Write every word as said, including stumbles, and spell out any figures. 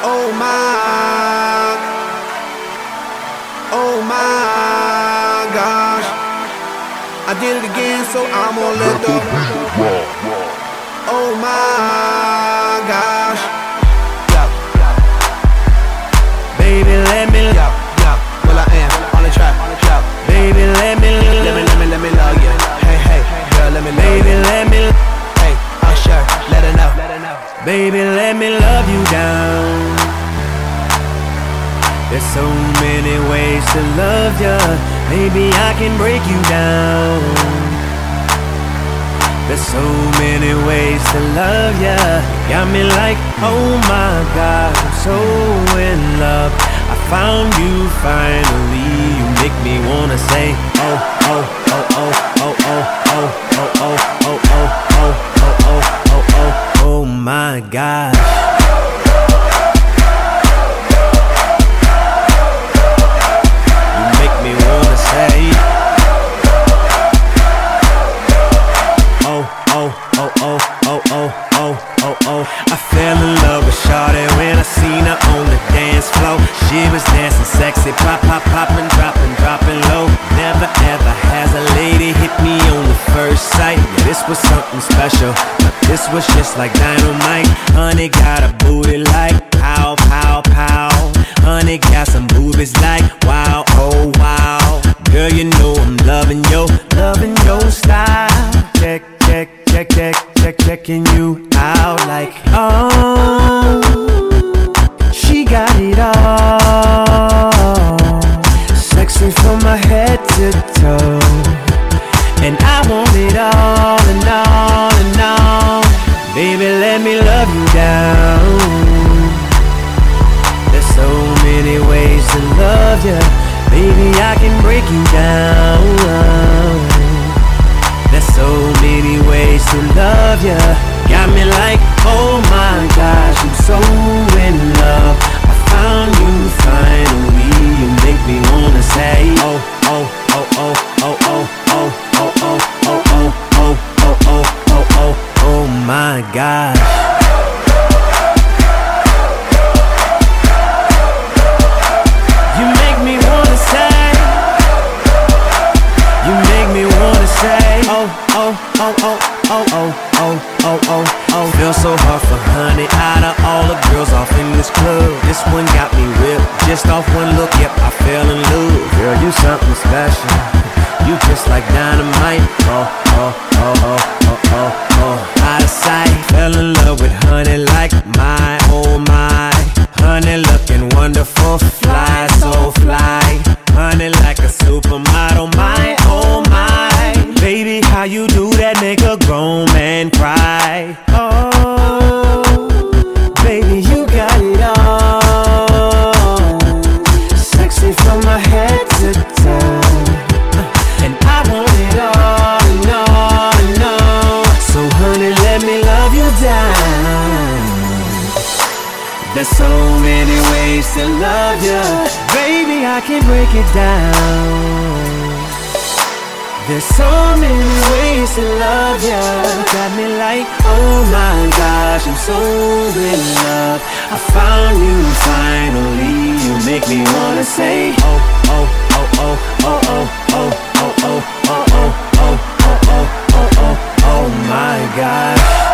Oh my, oh my gosh, I did it again, so I'm gonna let the oh my gosh, baby, let me love, well I am on the track, baby, let me, let me, let me, let me love you, hey, hey, girl, let me, baby, let me, hey, I'll sure, let her know, baby, let me love you down. There's so many ways to love ya, maybe I can break you down. There's so many ways to love ya, got me like, oh my God, I'm so in love. I found you finally, you make me wanna say, oh, oh, oh, oh, oh, oh, oh, oh, oh, oh, oh, oh, oh, oh, oh, oh, oh my God. I fell in love with Shawty when I seen her on the dance floor. She was dancing sexy, pop, pop, poppin', droppin', droppin' low. Never ever has a lady hit me on the first sight. Yeah, this was something special, but this was just like dynamite. Honey got a booty like pow, pow, pow. Honey got some boobies like wow, oh wow. Girl, you know I'm loving yo, loving your style. Check, check, check, check, check, checking you out like, oh, she got it all. Sexy from my head to toe, and I want it all and all and all. Baby, let me love you down. There's so many ways to love ya, baby, I can break you down. There's so many ways to love ya, got me like, oh my gosh, I'm so in love. I found you finally, you make me wanna say, oh, oh, oh, oh, oh, oh, oh, oh, oh, oh, oh, oh, oh, oh, oh, oh, oh my gosh. You make me wanna say, you make me wanna say, oh, oh, oh, oh, oh, oh, oh, oh, oh, oh. Feel so hard for honey, out of all the girls off in this club, this one got me whipped, just off one look, yep, I fell in love. Girl, you something special, you just like dynamite, oh, oh, oh, oh, oh, oh, oh. Out of sight, fell in love with honey like my, oh my. Honey looking wonderful, fly, so fly. Honey like a supermodel, my, oh my. Baby, how you do that make a grown man cry. Oh, baby, you got it all. Sexy from my head to toe, and I want it all and all and all. So honey, let me love you down. There's so many ways to love ya, baby, I can break it down. There's so many ways to love ya, got me like, oh my gosh, I'm so in love. I found you finally, you make me wanna say, oh, oh, oh, oh, oh, oh, oh, oh, oh, oh, oh, oh, oh, oh, oh, oh, oh my gosh.